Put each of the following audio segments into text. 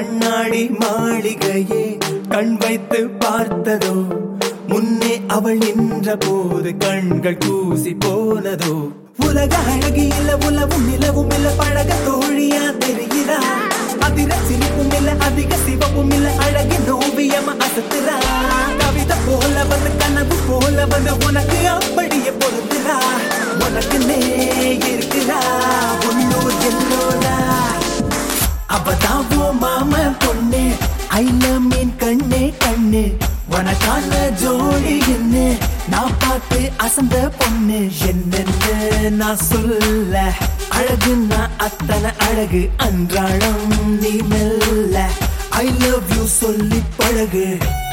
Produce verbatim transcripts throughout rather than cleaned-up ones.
கண்ணாடி மாளிகையே கண் வைத்து பார்த்ததோ, முன்னே அவள் நின்ற போது கண்கள் கூசி போனதோ. உலக அழகி இல்ல, உலவும் நிலவும் இல்ல, பழக தோழியா தெரிகிறா. அதிர சிரிப்பும் இல்ல, அதிக சிவப்பும் இல்ல, அழகின் ஓவியமா அசத்துறா. கவிதை போல வந்து கனவு போல வந்து உனக்கு அப்படியே பொருந்துறா. உனக்கு நே இருக்கிறா உள்ளூர் எல்லோரா. அவதாவோ மாம பொண்ணு, ஐல மீன் கண்ணே கண்ணு, உனக்கான ஜோடி என்ன நான் பார்த்து அசந்த பொண்ணு. என்னென்ன நான் சொல்ல, அழகுன்னா அத்தனை அழகு, அன்றாடம் நீ மெல்ல ஐ லவ் யூ சொல்லி பழகு.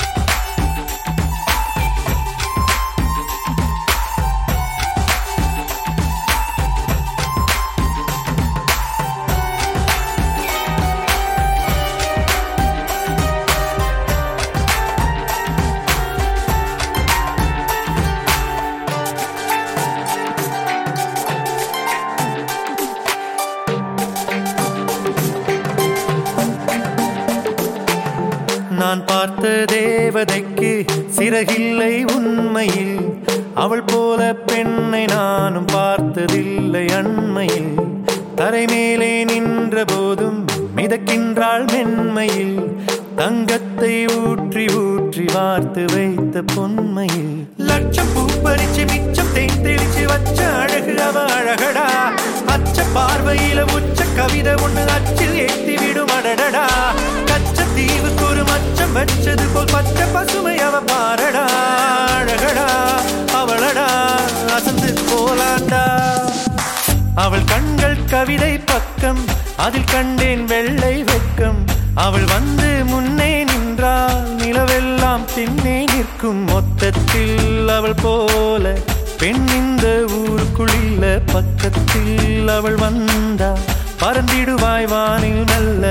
நான் பார்த்த தேவதைக்கு சிறகில்லை உண்மையில், அவள் போல பெண்ணை நானும் பார்த்ததில்லை அண்மையில். தரை மேலே நின்ற போதும் மிதக்கின்றாள் மென்மையில், தங்கத்தை ஊற்றி ஊற்றி வார்த்து வைத்த பொன்மையில். லட்சம் பூ பறிச்சு மிச்சம் தேன் தெளிச்சு வச்ச அழகு அவ அழகடா. அச்ச பார்வையில உச்ச கவிதை ஒண்ணு அச்சில் ஏற்றி விடும் அடடடா. கச்ச தீவுக்கு ஒரு மச்சம் வச்சது போல் பச்சை பசுமை அவ பாரடா. அழகடா அவளடா அசந்து போலாண்டா. அவள் கண்கள் கவிதை பக்கம், அதில் கண்டேன் வெள்ளை வெக்கம். அவள் வந்து முன்னே நின்றால் நிலவெல்லாம் பின்னே நிற்கும். மொத்தத்தில் அவள் போல பெண் இந்த ஊருக்குள்ள, பக்கத்தில் அவள் வந்தா பறந்திடுவாய் வானில் நல்ல.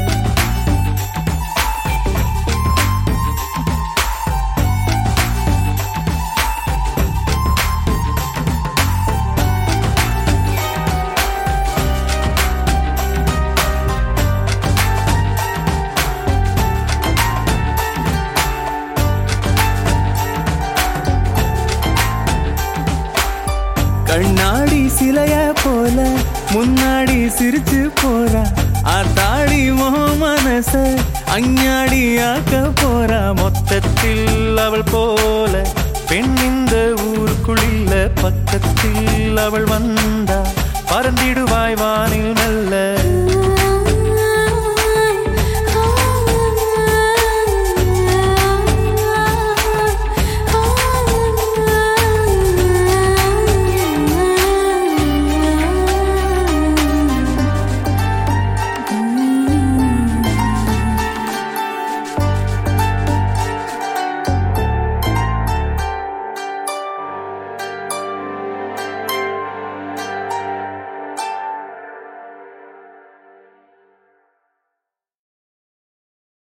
கண்ணாடி சிலைய போல முன்னாடி சிரிச்சு போறா. ஆத்தாடி மனச அஞ்ஞாடி ஆக்க போறா. மொத்தத்தில் அவள் போல பெண் இந்த ஊருக்குள்ள, பக்கத்தில் அவள் வந்தா பறந்திடுவாய் வானில் நல்ல.